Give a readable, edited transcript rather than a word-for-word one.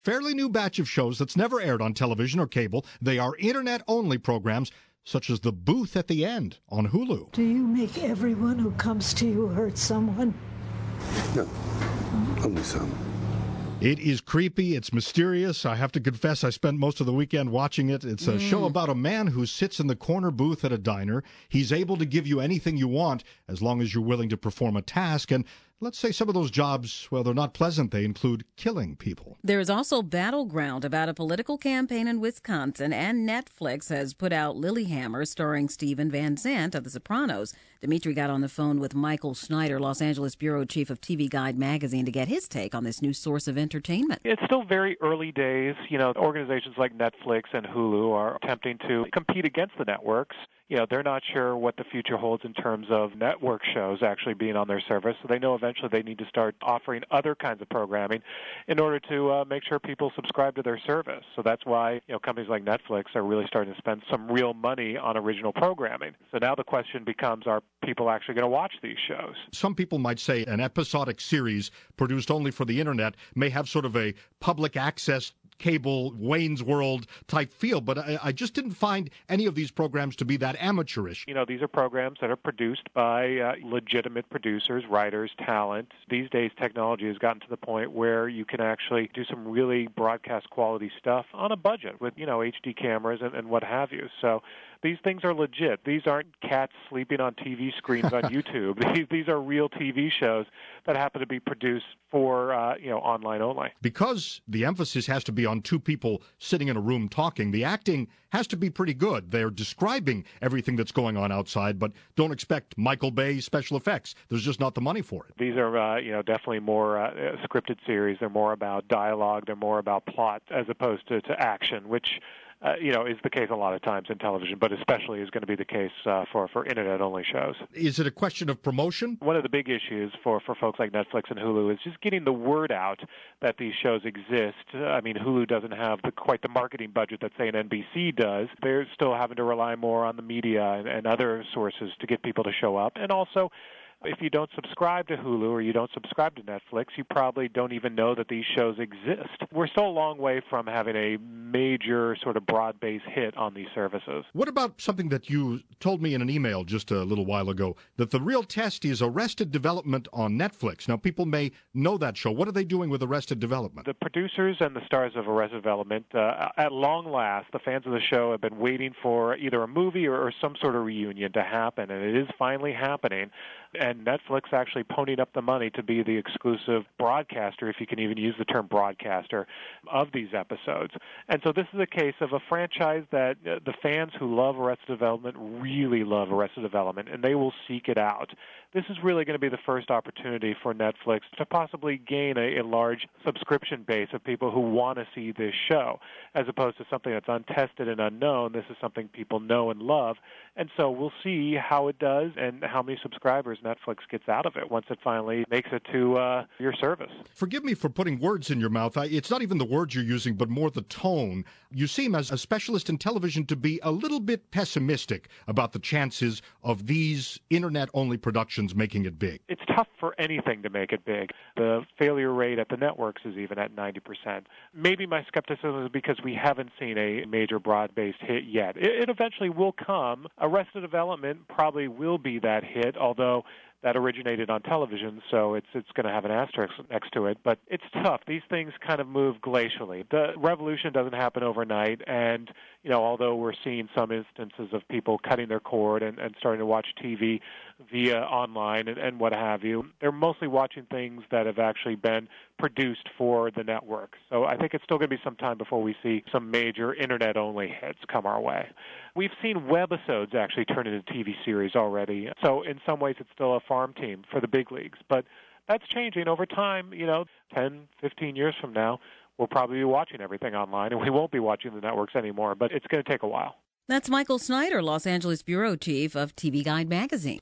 fairly new batch of shows that's never aired on television or cable. They are internet-only programs, such as The Booth at the End on Hulu. Do you make everyone who comes to you hurt someone? No, only some. It is creepy. It's mysterious. I have to confess, I spent most of the weekend watching it. It's a show about a man who sits in the corner booth at a diner. He's able to give you anything you want as long as you're willing to perform a task. And let's say some of those jobs, well, they're not pleasant. They include killing people. There is also Battleground, about a political campaign in Wisconsin, and Netflix has put out Lilyhammer, starring Stephen Van Zandt of The Sopranos. Dimitri got on the phone with Michael Schneider, Los Angeles bureau chief of TV Guide magazine, to get his take on this new source of entertainment. It's still very early days. Organizations like Netflix and Hulu are attempting to compete against the networks. They're not sure what the future holds in terms of network shows actually being on their service, so they know eventually they need to start offering other kinds of programming in order to make sure people subscribe to their service. So that's why companies like Netflix are really starting to spend some real money on original programming. So now the question becomes, are people actually going to watch these shows? Some people might say an episodic series produced only for the Internet may have sort of a public access cable, Wayne's World type feel, but I just didn't find any of these programs to be that amateurish. These are programs that are produced by legitimate producers, writers, talent. These days, technology has gotten to the point where you can actually do some really broadcast quality stuff on a budget with, HD cameras and what have you. So these things are legit. These aren't cats sleeping on TV screens on YouTube. These are real TV shows that happen to be produced for, online only. Because the emphasis has to be on two people sitting in a room talking, the acting has to be pretty good. They're describing everything that's going on outside, but don't expect Michael Bay special effects. There's just not the money for it. These are, definitely more scripted series. They're more about dialogue. They're more about plot as opposed to action, which is the case a lot of times in television, but especially is going to be the case for Internet-only shows. Is it a question of promotion? One of the big issues for folks like Netflix and Hulu is just getting the word out that these shows exist. Hulu doesn't have quite the marketing budget that, say, an NBC does. They're still having to rely more on the media and other sources to get people to show up. And also, if you don't subscribe to Hulu or you don't subscribe to Netflix, you probably don't even know that these shows exist. We're still a long way from having a major sort of broad-based hit on these services. What about something that you told me in an email just a little while ago, that the real test is Arrested Development on Netflix? Now, people may know that show. What are they doing with Arrested Development? The producers and the stars of Arrested Development, at long last, the fans of the show have been waiting for either a movie or some sort of reunion to happen, and it is finally happening. And Netflix actually ponied up the money to be the exclusive broadcaster, if you can even use the term broadcaster, of these episodes. And so this is a case of a franchise that the fans who love Arrested Development really love Arrested Development, and they will seek it out. This is really going to be the first opportunity for Netflix to possibly gain a large subscription base of people who want to see this show, as opposed to something that's untested and unknown. This is something people know and love. And so we'll see how it does and how many subscribers Netflix gets out of it once it finally makes it to your service. Forgive me for putting words in your mouth. It's not even the words you're using, but more the tone. You seem, as a specialist in television, to be a little bit pessimistic about the chances of these Internet-only productions making it big. It's tough for anything to make it big. The failure rate at the networks is even at 90%. Maybe my skepticism is because we haven't seen a major broad-based hit yet. It eventually will come. Arrested Development probably will be that hit, although that originated on television, so it's going to have an asterisk next to it. But it's tough. These things kind of move glacially. The revolution doesn't happen overnight, and although we're seeing some instances of people cutting their cord and starting to watch TV via online and what have you, they're mostly watching things that have actually been produced for the network. So I think it's still going to be some time before we see some major Internet-only hits come our way. We've seen webisodes actually turn into TV series already. So in some ways it's still a farm team for the big leagues. But that's changing over time. 10, 15 years from now, we'll probably be watching everything online, and we won't be watching the networks anymore. But it's going to take a while. That's Michael Schneider, Los Angeles bureau chief of TV Guide magazine.